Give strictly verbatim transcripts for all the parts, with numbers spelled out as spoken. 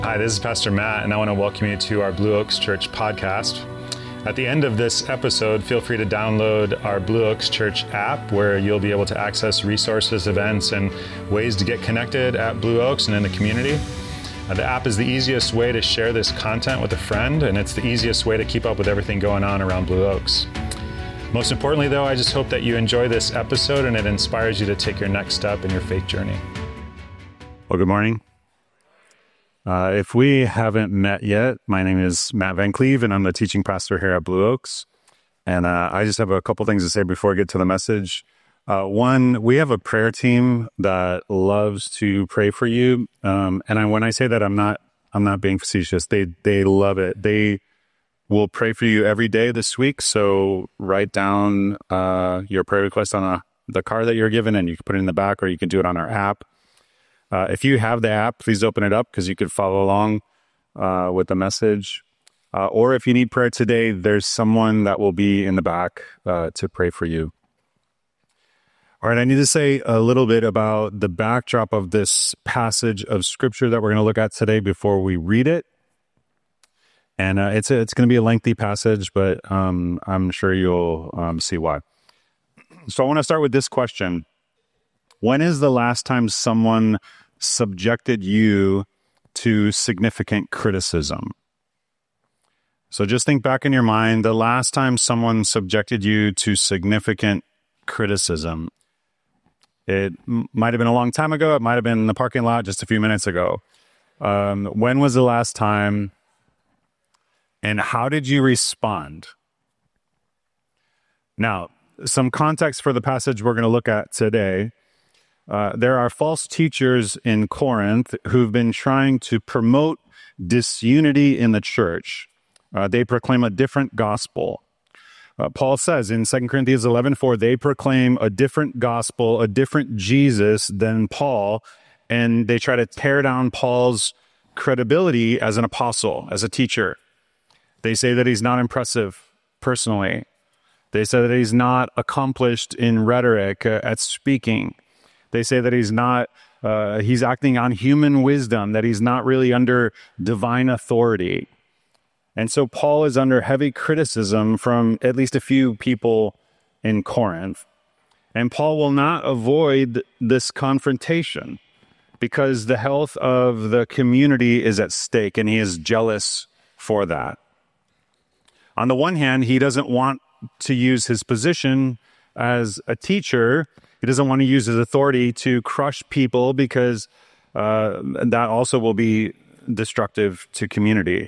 Hi, this is Pastor Matt, and I want to welcome you to our Blue Oaks Church podcast. At the end of this episode, feel free to download our Blue Oaks Church app, where you'll be able to access resources, events, and ways to get connected at Blue Oaks and in the community. Uh, the app is the easiest way to share this content with a friend, and it's the easiest way to keep up with everything going on around Blue Oaks. Most importantly, though, I just hope that you enjoy this episode and it inspires you to take your next step in your faith journey. Well, good morning. Uh, if we haven't met yet, my name is Matt Van Cleve, and I'm the teaching pastor here at Blue Oaks. And uh, I just have a couple things to say before I get to the message. Uh, one, we have a prayer team that loves to pray for you. Um, and I, when I say that, I'm not I'm not being facetious. They they love it. They will pray for you every day this week. So write down uh, your prayer request on a, the card that you're given, and you can put it in the back, or you can do it on our app. Uh, if you have the app, please open it up because you could follow along uh, with the message. Uh, or if you need prayer today, there's someone that will be in the back uh, to pray for you. All right, I need to say a little bit about the backdrop of this passage of scripture that we're going to look at today before we read it. And uh, it's a, it's going to be a lengthy passage, but um, I'm sure you'll um, see why. So I want to start with this question. When is the last time someone subjected you to significant criticism? So just think back in your mind, the last time someone subjected you to significant criticism. It m- might have been a long time ago. It might have been in the parking lot just a few minutes ago. Um, when was the last time, and how did you respond? Now, some context for the passage we're going to look at today. Uh, there are false teachers in Corinth who've been trying to promote disunity in the church. Uh, they proclaim a different gospel. Uh, Paul says in Second Corinthians eleven four, they proclaim a different gospel, a different Jesus than Paul, and they try to tear down Paul's credibility as an apostle, as a teacher. They say that he's not impressive personally. They say that he's not accomplished in rhetoric, uh, at speaking. They say that he's not, uh, he's acting on human wisdom, that he's not really under divine authority. And so Paul is under heavy criticism from at least a few people in Corinth. And Paul will not avoid this confrontation because the health of the community is at stake, and he is jealous for that. On the one hand, he doesn't want to use his position as a teacher. He doesn't want to use his authority to crush people because uh, that also will be destructive to community.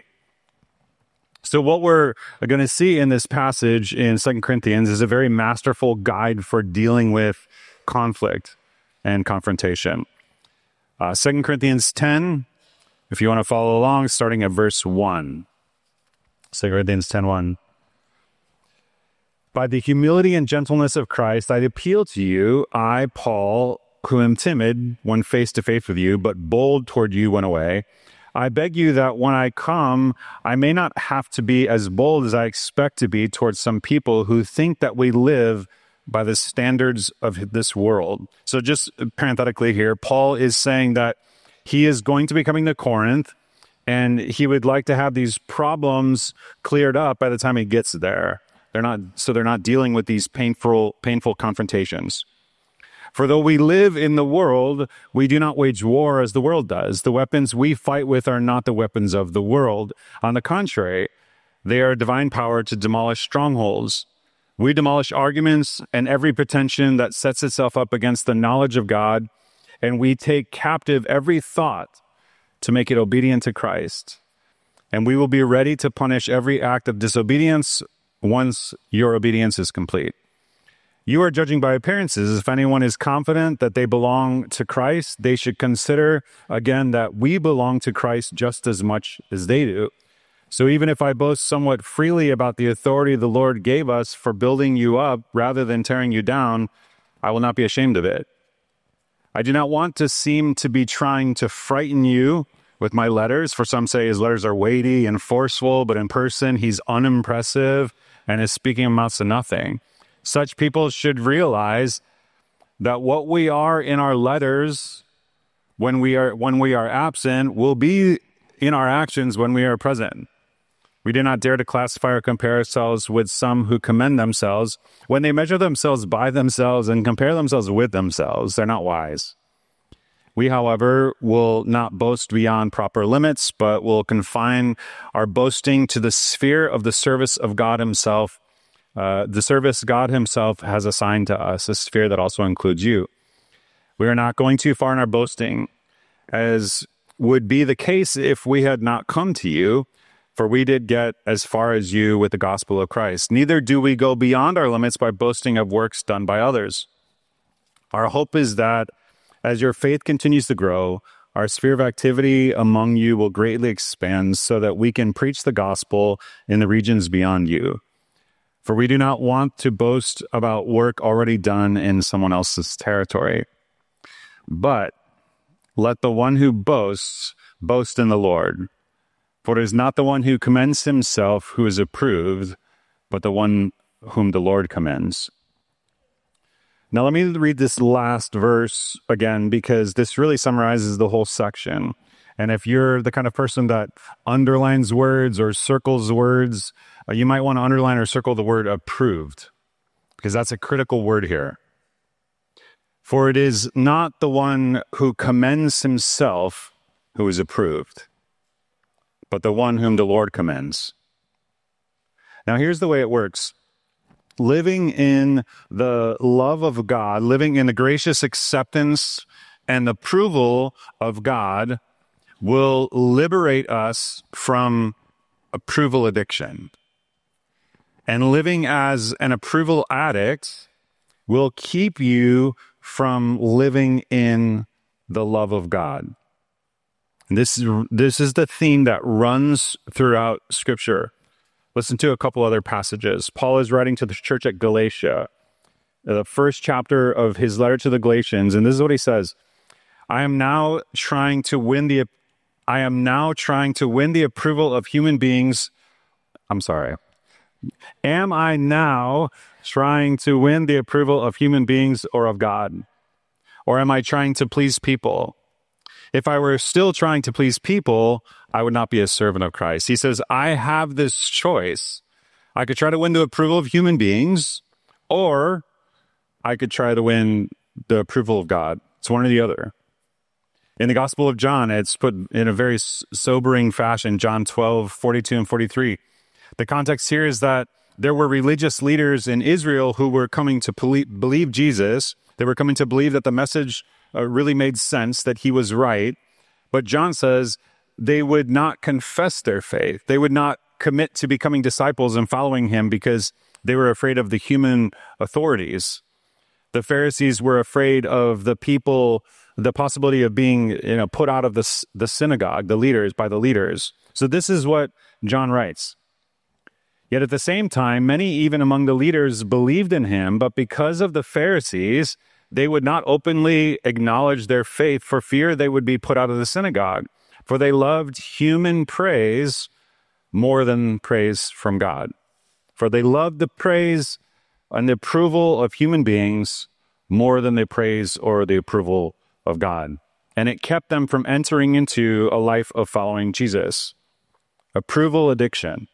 So what we're going to see in this passage in Second Corinthians is a very masterful guide for dealing with conflict and confrontation. Uh, Second Corinthians ten, if you want to follow along, starting at verse one. Second Corinthians ten one. By the humility and gentleness of Christ, I appeal to you, I, Paul, who am timid when face to face with you, but bold toward you when away. I beg you that when I come, I may not have to be as bold as I expect to be towards some people who think that we live by the standards of this world. So just parenthetically here, Paul is saying that he is going to be coming to Corinth, and he would like to have these problems cleared up by the time he gets there. They're not, so they're not dealing with these painful, painful confrontations. For though we live in the world, we do not wage war as the world does. The weapons we fight with are not the weapons of the world. On the contrary, they are divine power to demolish strongholds. We demolish arguments and every pretension that sets itself up against the knowledge of God, and we take captive every thought to make it obedient to Christ. And we will be ready to punish every act of disobedience once your obedience is complete. You are judging by appearances. If anyone is confident that they belong to Christ, they should consider, again, that we belong to Christ just as much as they do. So even if I boast somewhat freely about the authority the Lord gave us for building you up rather than tearing you down, I will not be ashamed of it. I do not want to seem to be trying to frighten you with my letters, for some say his letters are weighty and forceful, but in person he's unimpressive and his speaking amounts to nothing. Such people should realize that what we are in our letters when we are when we are absent will be in our actions when we are present. We do not dare to classify or compare ourselves with some who commend themselves. When they measure themselves by themselves and compare themselves with themselves, they're not wise. We, however, will not boast beyond proper limits, but will confine our boasting to the sphere of the service of God himself, uh, the service God himself has assigned to us, a sphere that also includes you. We are not going too far in our boasting, as would be the case if we had not come to you, for we did get as far as you with the gospel of Christ. Neither do we go beyond our limits by boasting of works done by others. Our hope is that as your faith continues to grow, our sphere of activity among you will greatly expand so that we can preach the gospel in the regions beyond you. For we do not want to boast about work already done in someone else's territory. But let the one who boasts boast in the Lord. For it is not the one who commends himself who is approved, but the one whom the Lord commends. Now, let me read this last verse again, because this really summarizes the whole section. And if you're the kind of person that underlines words or circles words, uh, you might want to underline or circle the word approved, because that's a critical word here. For it is not the one who commends himself who is approved, but the one whom the Lord commends. Now, here's the way it works. Living in the love of God, living in the gracious acceptance and approval of God will liberate us from approval addiction. And living as an approval addict will keep you from living in the love of God. And this is, this is the theme that runs throughout Scripture. Listen to a couple other passages. Paul is writing to the church at Galatia, the first chapter of his letter to the Galatians, and this is what he says: I am now trying to win the I am now trying to win the approval of human beings. I'm sorry. Am I now trying to win the approval of human beings or of God? Or am I trying to please people? If I were still trying to please people, I would not be a servant of Christ. He says, I have this choice. I could try to win the approval of human beings, or I could try to win the approval of God. It's one or the other. In the Gospel of John, it's put in a very sobering fashion, John twelve, forty-two and forty-three. The context here is that there were religious leaders in Israel who were coming to believe Jesus. They were coming to believe that the message uh, really made sense, that he was right. But John says they would not confess their faith. They would not commit to becoming disciples and following him because they were afraid of the human authorities. The Pharisees were afraid of the people, the possibility of being, you know, put out of the, the synagogue, the leaders, by the leaders. So this is what John writes. Yet at the same time, many even among the leaders believed in him, but because of the Pharisees, they would not openly acknowledge their faith for fear they would be put out of the synagogue. For they loved human praise more than praise from God. For they loved the praise and the approval of human beings more than the praise or the approval of God. And it kept them from entering into a life of following Jesus. Approval addiction.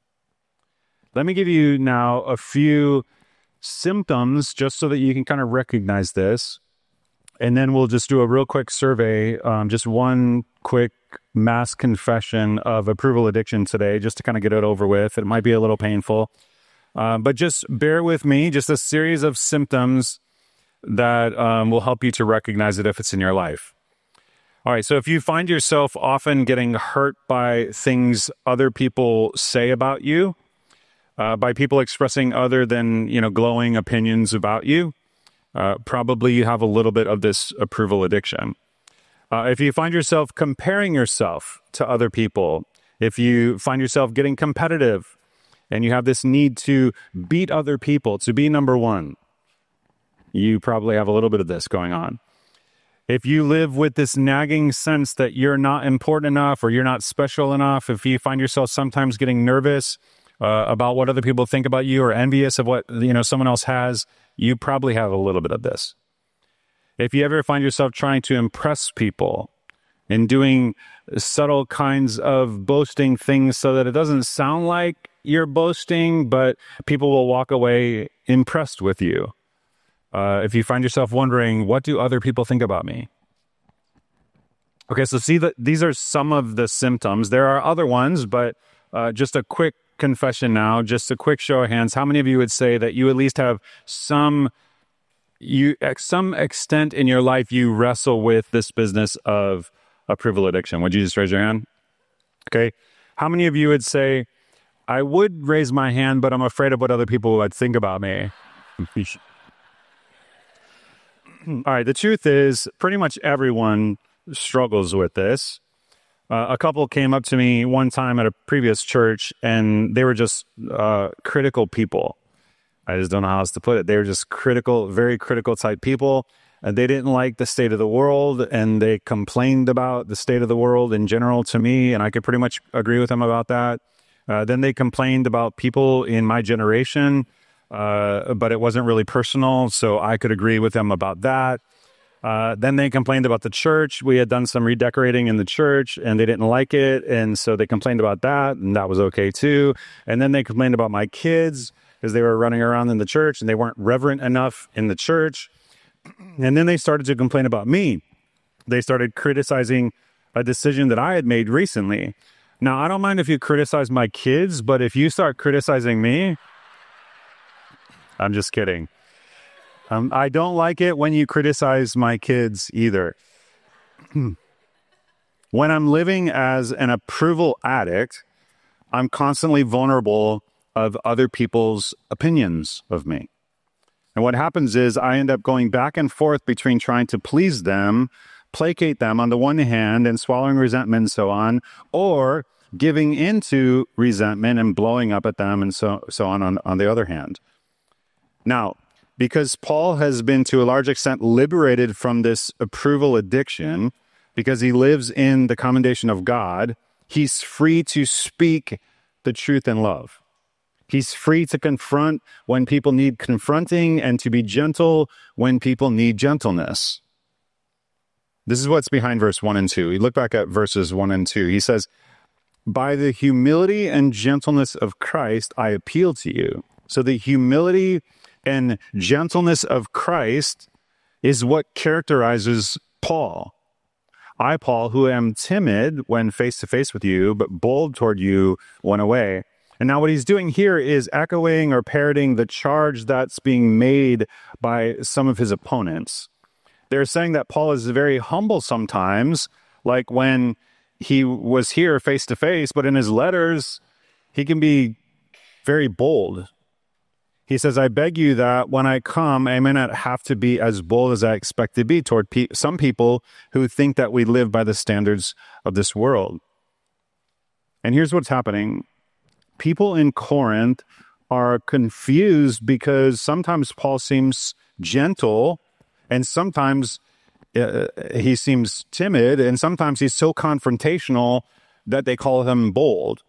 Let me give you now a few symptoms just so that you can kind of recognize this. And then we'll just do a real quick survey, um, just one quick mass confession of approval addiction today, just to kind of get it over with. It might be a little painful, uh, but just bear with me, just a series of symptoms that um, will help you to recognize it if it's in your life. All right, so if you find yourself often getting hurt by things other people say about you, uh, by people expressing other than, you know, glowing opinions about you, uh, probably you have a little bit of this approval addiction. Uh, if you find yourself comparing yourself to other people, if you find yourself getting competitive and you have this need to beat other people, to be number one, you probably have a little bit of this going on. If you live with this nagging sense that you're not important enough or you're not special enough, if you find yourself sometimes getting nervous uh, about what other people think about you or envious of what, you know, someone else has, you probably have a little bit of this. If you ever find yourself trying to impress people, and doing subtle kinds of boasting things so that it doesn't sound like you're boasting, but people will walk away impressed with you. Uh, if you find yourself wondering, what do other people think about me? Okay, so see that these are some of the symptoms. There are other ones, but uh, just a quick confession now, just a quick show of hands. How many of you would say that you at least have some, you at some extent in your life, you wrestle with this business of approval addiction? Would you just raise your hand? Okay. How many of you would say, I would raise my hand, but I'm afraid of what other people would think about me? All right. The truth is, pretty much everyone struggles with this. Uh, a couple came up to me one time at a previous church, and they were just uh, critical people. I just don't know how else to put it. They were just critical, very critical type people. And they didn't like the state of the world, and they complained about the state of the world in general to me, and I could pretty much agree with them about that. Uh, then they complained about people in my generation, uh, but it wasn't really personal, so I could agree with them about that. Uh, then they complained about the church. We had done some redecorating in the church, and they didn't like it, and so they complained about that, and that was okay too. And then they complained about my kids because they were running around in the church, and they weren't reverent enough in the church. And then they started to complain about me. They started criticizing a decision that I had made recently. Now, I don't mind if you criticize my kids, but if you start criticizing me, I'm just kidding. Um, I don't like it when you criticize my kids either. When I'm living as an approval addict, I'm constantly vulnerable of other people's opinions of me. And what happens is I end up going back and forth between trying to please them, placate them on the one hand, and swallowing resentment and so on, or giving into resentment and blowing up at them and so, so on, on on the other hand. Now, because Paul has been to a large extent liberated from this approval addiction, because he lives in the commendation of God, he's free to speak the truth in love. He's free to confront when people need confronting and to be gentle when people need gentleness. This is what's behind verse one and two. You look back at verses one and two. He says, by the humility and gentleness of Christ, I appeal to you. So the humility and gentleness of Christ is what characterizes Paul. I, Paul, who am timid when face to face with you, but bold toward you when away. And now what he's doing here is echoing or parroting the charge that's being made by some of his opponents. They're saying that Paul is very humble sometimes, like when he was here face to face, but in his letters, he can be very bold. He says, I beg you that when I come, I may not have to be as bold as I expect to be toward pe- some people who think that we live by the standards of this world. And here's what's happening. People in Corinth are confused because sometimes Paul seems gentle and sometimes uh, he seems timid and sometimes he's so confrontational that they call him bold.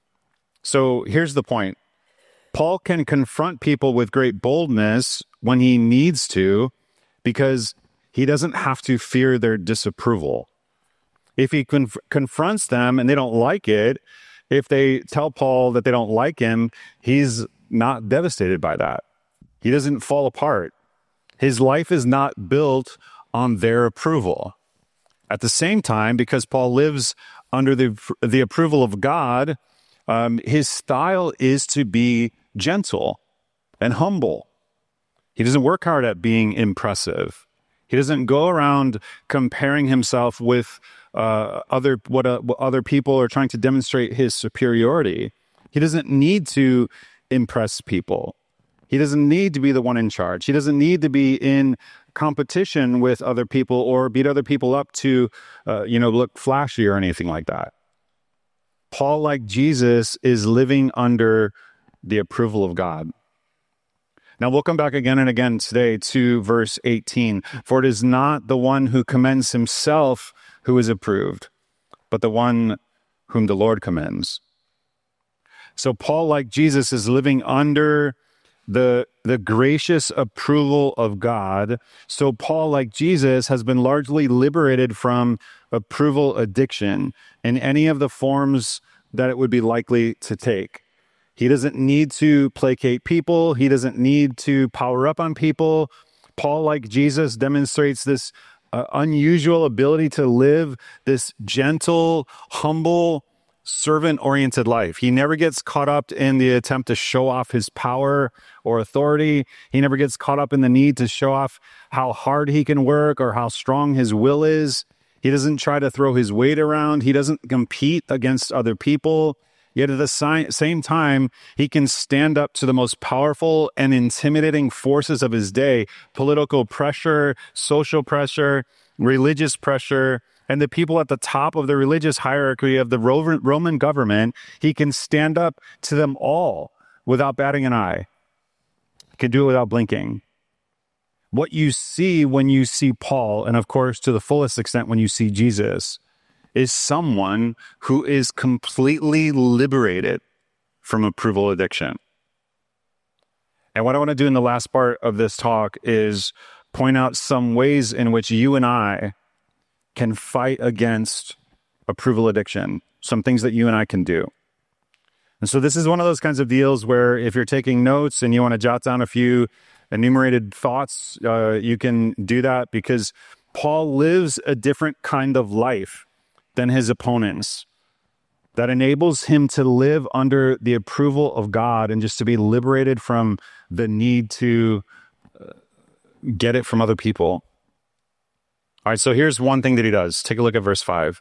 So here's the point. Paul can confront people with great boldness when he needs to because he doesn't have to fear their disapproval. If he conf- confronts them and they don't like it, if they tell Paul that they don't like him, he's not devastated by that. He doesn't fall apart. His life is not built on their approval. At the same time, because Paul lives under the, the approval of God, um, his style is to be gentle and humble. He doesn't work hard at being impressive. He doesn't go around comparing himself with uh, other what, uh, what other people are trying to demonstrate his superiority. He doesn't need to impress people. He doesn't need to be the one in charge. He doesn't need to be in competition with other people or beat other people up to, uh, you know, look flashy or anything like that. Paul, like Jesus, is living under the approval of God. Now we'll come back again and again today to verse eighteen. For it is not the one who commends himself who is approved, but the one whom the Lord commends. So Paul, like Jesus, is living under the, the gracious approval of God. So Paul, like Jesus, has been largely liberated from approval addiction in any of the forms that it would be likely to take. He doesn't need to placate people. He doesn't need to power up on people. Paul, like Jesus, demonstrates this uh, unusual ability to live this gentle, humble, servant-oriented life. He never gets caught up in the attempt to show off his power or authority. He never gets caught up in the need to show off how hard he can work or how strong his will is. He doesn't try to throw his weight around. He doesn't compete against other people. Yet at the si- same time, he can stand up to the most powerful and intimidating forces of his day: political pressure, social pressure, religious pressure, and the people at the top of the religious hierarchy of the Roman government. He can stand up to them all without batting an eye. He can do it without blinking. What you see when you see Paul, and of course to the fullest extent when you see Jesus, is someone who is completely liberated from approval addiction. And what I want to do in the last part of this talk is point out some ways in which you and I can fight against approval addiction, some things that you and I can do. And so this is one of those kinds of deals where if you're taking notes and you want to jot down a few enumerated thoughts, uh, you can do that, because Paul lives a different kind of life than his opponents that enables him to live under the approval of God and just to be liberated from the need to get it from other people. All right, so here's one thing that he does. Take a look at verse five.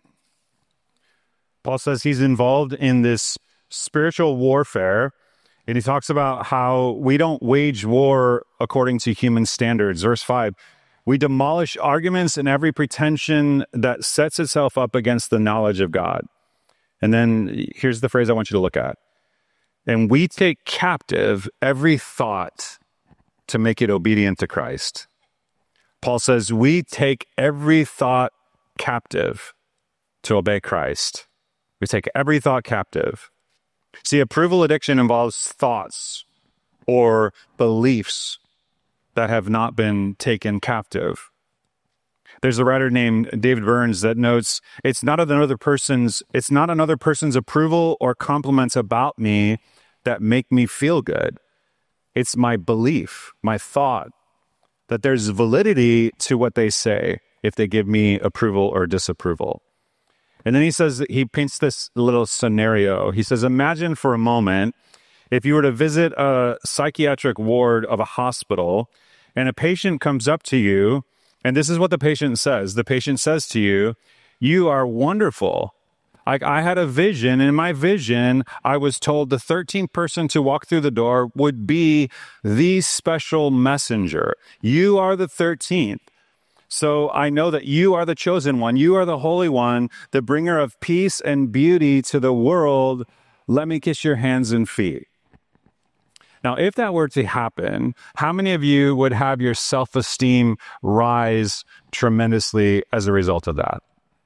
Paul says he's involved in this spiritual warfare, and he talks about how we don't wage war according to human standards. Verse five, we demolish arguments and every pretension that sets itself up against the knowledge of God. And then here's the phrase I want you to look at. And we take captive every thought to make it obedient to Christ. Paul says we take every thought captive to obey Christ. We take every thought captive. See, approval addiction involves thoughts or beliefs that have not been taken captive. There's a writer named David Burns that notes, it's not another person's, it's not another person's approval or compliments about me that make me feel good. It's my belief, my thought, that there's validity to what they say if they give me approval or disapproval. And then he says, he paints this little scenario. He says, imagine for a moment if you were to visit a psychiatric ward of a hospital and a patient comes up to you, and this is what the patient says. The patient says to you, you are wonderful. Like, I had a vision. In my vision, I was told the thirteenth person to walk through the door would be the special messenger. You are the thirteenth. So I know that you are the chosen one. You are the Holy One, the bringer of peace and beauty to the world. Let me kiss your hands and feet. Now, if that were to happen, how many of you would have your self-esteem rise tremendously as a result of that?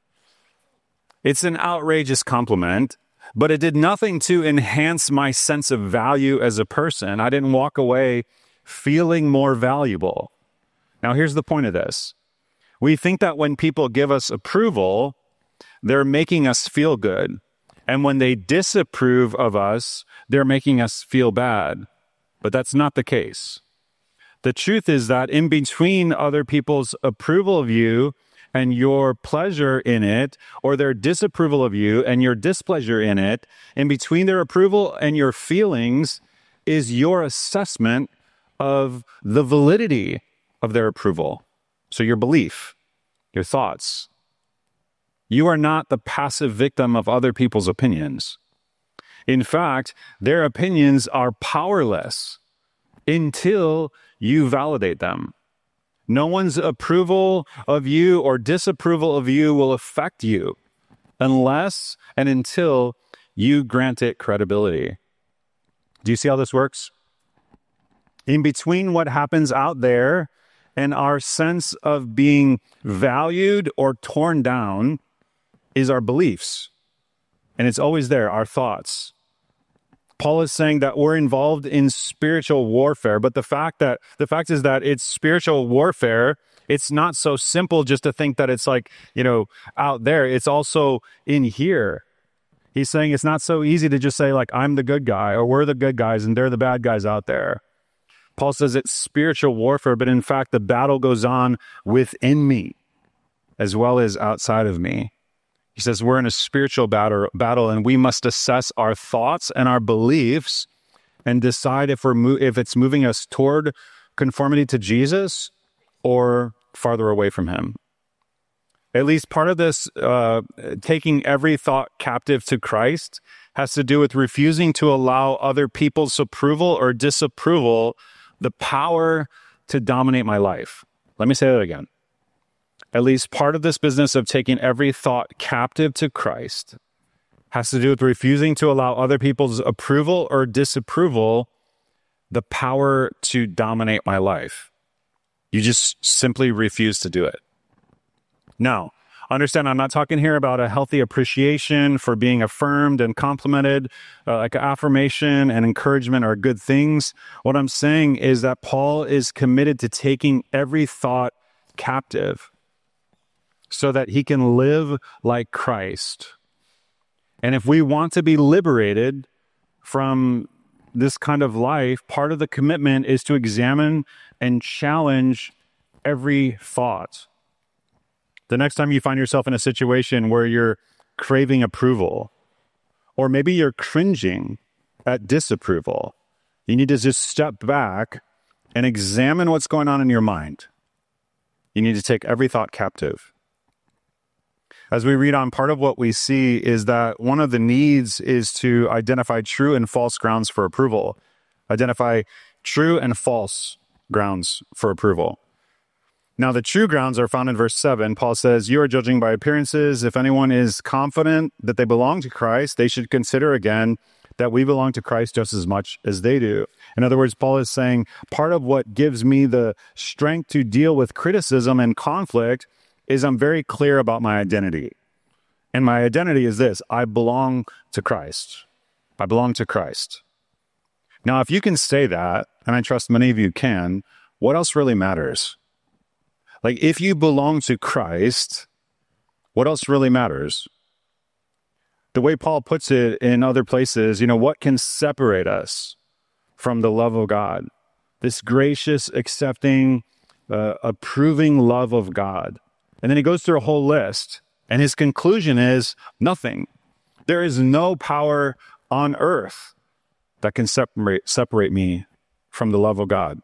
It's an outrageous compliment, but it did nothing to enhance my sense of value as a person. I didn't walk away feeling more valuable. Now, here's the point of this. We think that when people give us approval, they're making us feel good. And when they disapprove of us, they're making us feel bad. But that's not the case. The truth is that in between other people's approval of you and your pleasure in it, or their disapproval of you and your displeasure in it, in between their approval and your feelings is your assessment of the validity of their approval. So your belief, your thoughts. You are not the passive victim of other people's opinions. In fact, their opinions are powerless until you validate them. No one's approval of you or disapproval of you will affect you unless and until you grant it credibility. Do you see how this works? In between what happens out there and our sense of being valued or torn down is our beliefs. And it's always there, our thoughts. Paul is saying that we're involved in spiritual warfare, but the fact that the fact is that it's spiritual warfare. It's not so simple just to think that it's like, you know, out there. It's also in here. He's saying it's not so easy to just say like, I'm the good guy or we're the good guys and they're the bad guys out there. Paul says it's spiritual warfare, but in fact, the battle goes on within me as well as outside of me. He says we're in a spiritual battle, battle and we must assess our thoughts and our beliefs and decide if we're mo- if it's moving us toward conformity to Jesus or farther away from him. At least part of this uh, taking every thought captive to Christ has to do with refusing to allow other people's approval or disapproval the power to dominate my life. Let me say that again. At least part of this business of taking every thought captive to Christ has to do with refusing to allow other people's approval or disapproval the power to dominate my life. You just simply refuse to do it. Now, understand, I'm not talking here about a healthy appreciation for being affirmed and complimented, uh, like affirmation and encouragement are good things. What I'm saying is that Paul is committed to taking every thought captive so that he can live like Christ. And if we want to be liberated from this kind of life, part of the commitment is to examine and challenge every thought. The next time you find yourself in a situation where you're craving approval, or maybe you're cringing at disapproval, you need to just step back and examine what's going on in your mind. You need to take every thought captive. As we read on, part of what we see is that one of the needs is to identify true and false grounds for approval. Identify true and false grounds for approval. Now, the true grounds are found in verse seven. Paul says, you are judging by appearances. If anyone is confident that they belong to Christ, they should consider again that we belong to Christ just as much as they do. In other words, Paul is saying part of what gives me the strength to deal with criticism and conflict is I'm very clear about my identity. And my identity is this: I belong to Christ. I belong to Christ. Now, if you can say that, and I trust many of you can, what else really matters? Like, if you belong to Christ, what else really matters? The way Paul puts it in other places, you know, what can separate us from the love of God? This gracious, accepting, uh, approving love of God. And then he goes through a whole list, and his conclusion is nothing. There is no power on earth that can separate separate me from the love of God.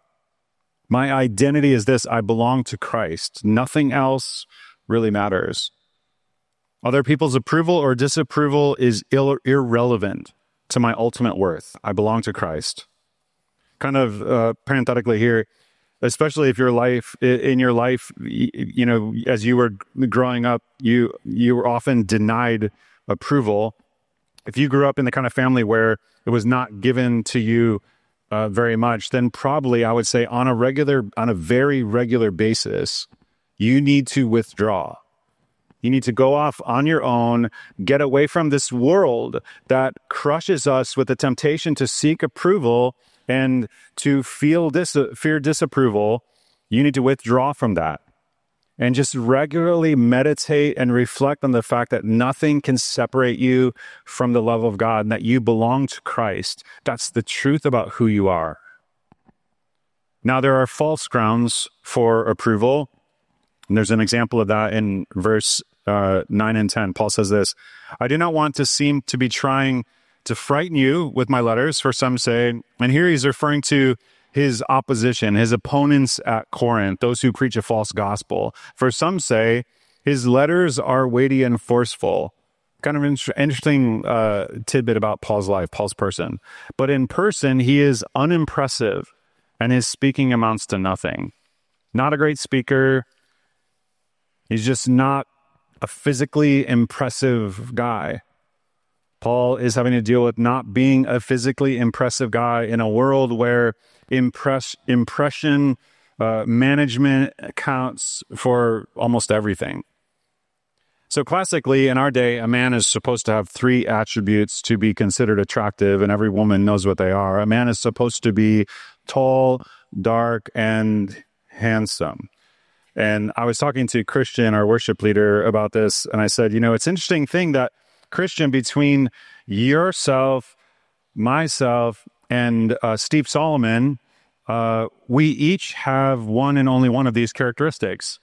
My identity is this: I belong to Christ. Nothing else really matters. Other people's approval or disapproval is ir- irrelevant to my ultimate worth. I belong to Christ. Kind of uh, parenthetically here, especially if your life, in your life, you know, as you were growing up, you you were often denied approval. If you grew up in the kind of family where it was not given to you uh, very much, then probably I would say on a regular, on a very regular basis, you need to withdraw. You need to go off on your own, get away from this world that crushes us with the temptation to seek approval and to feel dis- fear disapproval. You need to withdraw from that and just regularly meditate and reflect on the fact that nothing can separate you from the love of God and that you belong to Christ. That's the truth about who you are. Now, there are false grounds for approval. And there's an example of that in verse uh, nine and ten. Paul says this: I do not want to seem to be trying to frighten you with my letters, for some say, and here he's referring to his opposition, his opponents at Corinth, those who preach a false gospel. For some say his letters are weighty and forceful. Kind of an interesting uh, tidbit about Paul's life, Paul's person. But in person, he is unimpressive, and his speaking amounts to nothing. Not a great speaker. He's just not a physically impressive guy. Paul is having to deal with not being a physically impressive guy in a world where impress, impression uh, management counts for almost everything. So classically, in our day, a man is supposed to have three attributes to be considered attractive, and every woman knows what they are. A man is supposed to be tall, dark, and handsome. And I was talking to Christian, our worship leader, about this, and I said, you know, it's an interesting thing that, Christian, between yourself, myself, and uh, Steve Solomon, uh, we each have one and only one of these characteristics.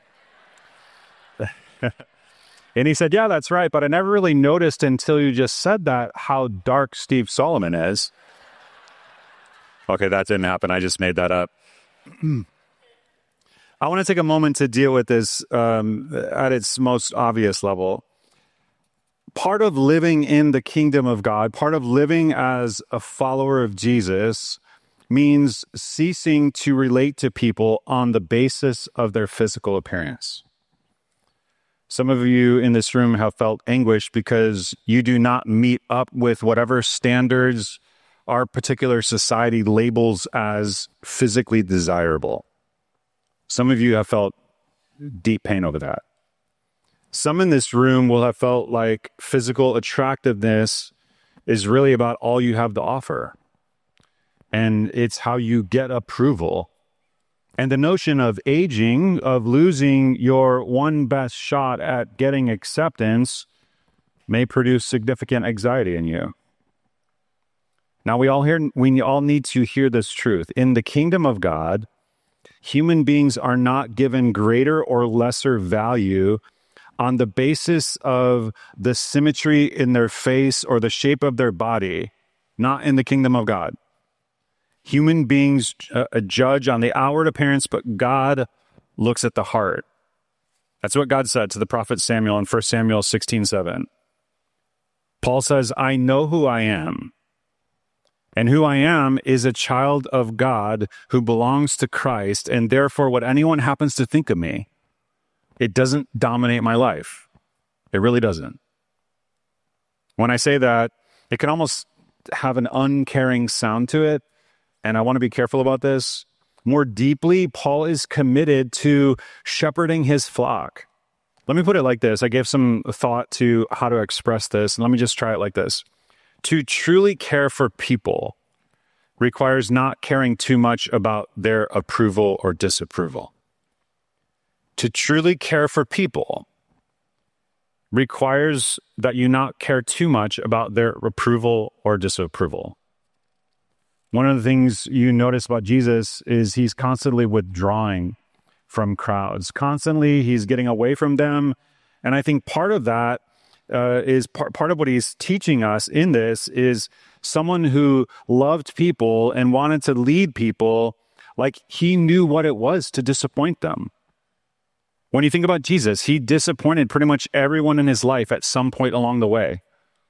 And he said, yeah, that's right, but I never really noticed until you just said that how dark Steve Solomon is. Okay, that didn't happen. I just made that up. I want to take a moment to deal with this um, at its most obvious level. Part of living in the kingdom of God, part of living as a follower of Jesus, means ceasing to relate to people on the basis of their physical appearance. Some of you in this room have felt anguish because you do not meet up with whatever standards our particular society labels as physically desirable. Some of you have felt deep pain over that. Some in this room will have felt like physical attractiveness is really about all you have to offer. And it's how you get approval. And the notion of aging, of losing your one best shot at getting acceptance, may produce significant anxiety in you. Now, we all hear, we all need to hear this truth. In the kingdom of God, human beings are not given greater or lesser value on the basis of the symmetry in their face or the shape of their body, not in the kingdom of God. Human beings uh, judge on the outward appearance, but God looks at the heart. That's what God said to the prophet Samuel in First Samuel sixteen seven. Paul says, I know who I am. And who I am is a child of God who belongs to Christ, and therefore what anyone happens to think of me, it doesn't dominate my life. It really doesn't. When I say that, it can almost have an uncaring sound to it, and I want to be careful about this. More deeply, Paul is committed to shepherding his flock. Let me put it like this. I gave some thought to how to express this, and let me just try it like this. To truly care for people requires not caring too much about their approval or disapproval. To truly care for people requires that you not care too much about their approval or disapproval. One of the things you notice about Jesus is he's constantly withdrawing from crowds. Constantly, he's getting away from them. And I think part of that uh, is part, part of what he's teaching us in this is someone who loved people and wanted to lead people like he knew what it was to disappoint them. When you think about Jesus, he disappointed pretty much everyone in his life at some point along the way.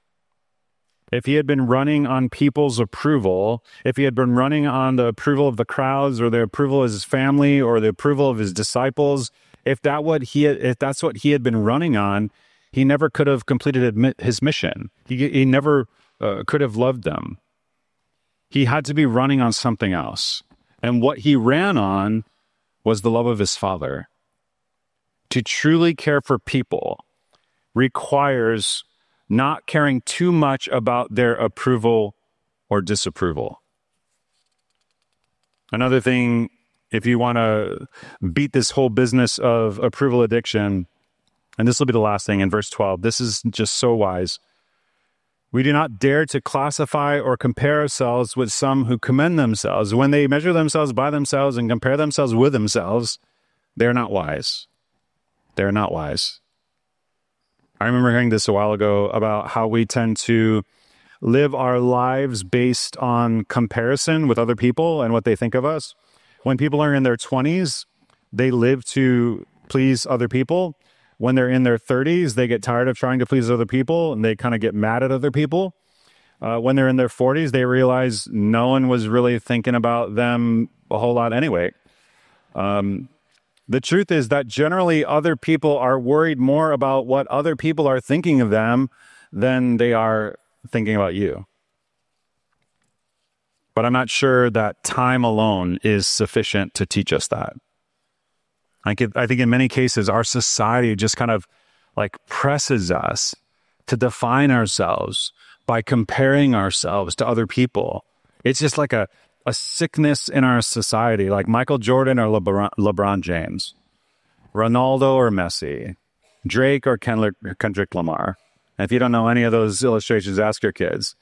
If he had been running on people's approval, if he had been running on the approval of the crowds or the approval of his family or the approval of his disciples, if that what he had, if that's what he had been running on, he never could have completed his mission. He, he never uh, could have loved them. He had to be running on something else. And what he ran on was the love of his Father. To truly care for people requires not caring too much about their approval or disapproval. Another thing, if you want to beat this whole business of approval addiction, and this will be the last thing in verse twelve, this is just so wise. We do not dare to classify or compare ourselves with some who commend themselves. When they measure themselves by themselves and compare themselves with themselves, they're not wise. They're not wise. I remember hearing this a while ago about how we tend to live our lives based on comparison with other people and what they think of us. When people are in their twenties, they live to please other people. When they're in their thirties, they get tired of trying to please other people and they kind of get mad at other people. Uh, when they're in their forties, they realize no one was really thinking about them a whole lot anyway. Um, The truth is that generally other people are worried more about what other people are thinking of them than they are thinking about you. But I'm not sure that time alone is sufficient to teach us that. I, could, I think in many cases, our society just kind of like presses us to define ourselves by comparing ourselves to other people. It's just like a, a sickness in our society, like Michael Jordan or LeBron, LeBron James, Ronaldo or Messi, Drake or Kendrick, Kendrick Lamar. And if you don't know any of those illustrations, ask your kids.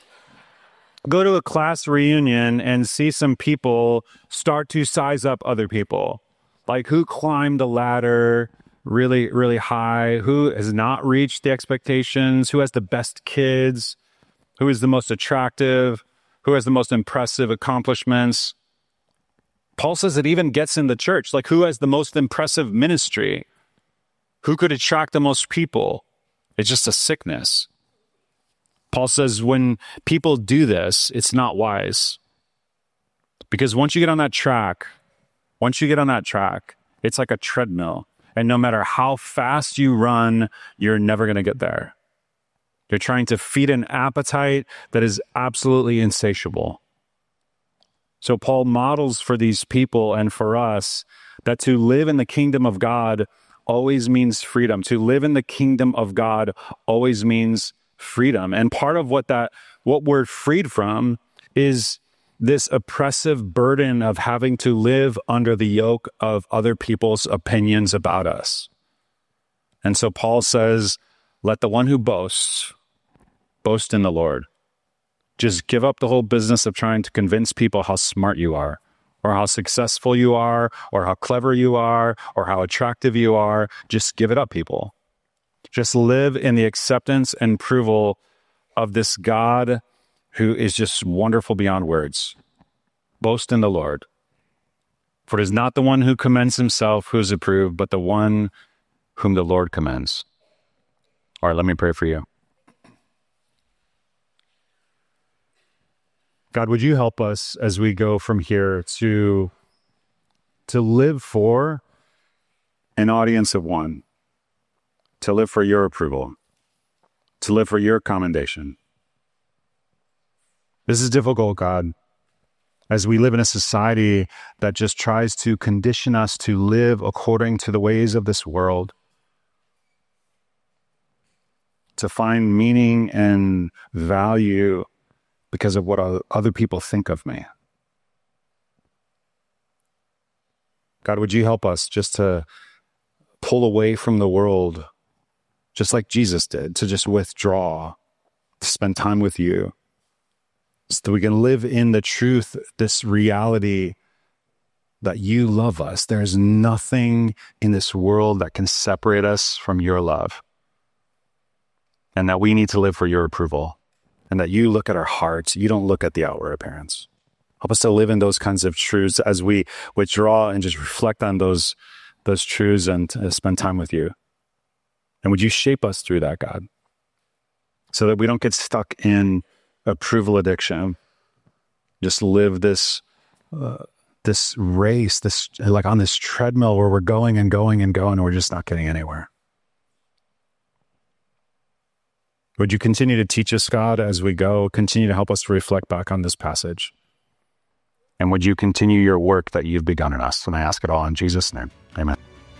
Go to a class reunion and see some people start to size up other people. Like who climbed the ladder really, really high, who has not reached the expectations, who has the best kids, who is the most attractive, who has the most impressive accomplishments. Paul says it even gets in the church, like who has the most impressive ministry, who could attract the most people. It's just a sickness. Paul says when people do this, it's not wise. Because once you get on that track, once you get on that track, it's like a treadmill. And no matter how fast you run, you're never going to get there. You're trying to feed an appetite that is absolutely insatiable. So Paul models for these people and for us that to live in the kingdom of God always means freedom. To live in the kingdom of God always means freedom. And part of what that what we're freed from is this oppressive burden of having to live under the yoke of other people's opinions about us. And so Paul says, let the one who boasts boast in the Lord. Just give up the whole business of trying to convince people how smart you are, or how successful you are, or how clever you are, or how attractive you are. Just give it up, people. Just live in the acceptance and approval of this God who is just wonderful beyond words. Boast in the Lord. For it is not the one who commends himself who is approved, but the one whom the Lord commends. All right, let me pray for you. God, would you help us as we go from here to, to live for an audience of one, to live for your approval, to live for your commendation. This is difficult, God, as we live in a society that just tries to condition us to live according to the ways of this world, to find meaning and value because of what other people think of me. God, would you help us just to pull away from the world, just like Jesus did, to just withdraw, to spend time with you, so that we can live in the truth, this reality that you love us. There's nothing in this world that can separate us from your love, and that we need to live for your approval. And that you look at our hearts, you don't look at the outward appearance. Help us to live in those kinds of truths as we withdraw and just reflect on those, those truths and uh, spend time with you. And would you shape us through that, God? So that we don't get stuck in approval addiction. Just live this, uh, this race, this like on this treadmill where we're going and going and going and we're just not getting anywhere. Would you continue to teach us, God, as we go, continue to help us to reflect back on this passage? And would you continue your work that you've begun in us? And I ask it all in Jesus' name. Amen.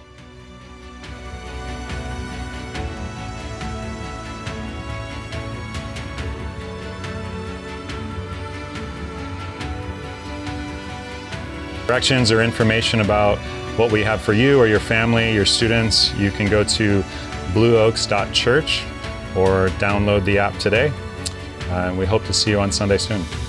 Directions or information about what we have for you or your family, your students, you can go to blue oaks dot church or download the app today. Uh, and we hope to see you on Sunday soon.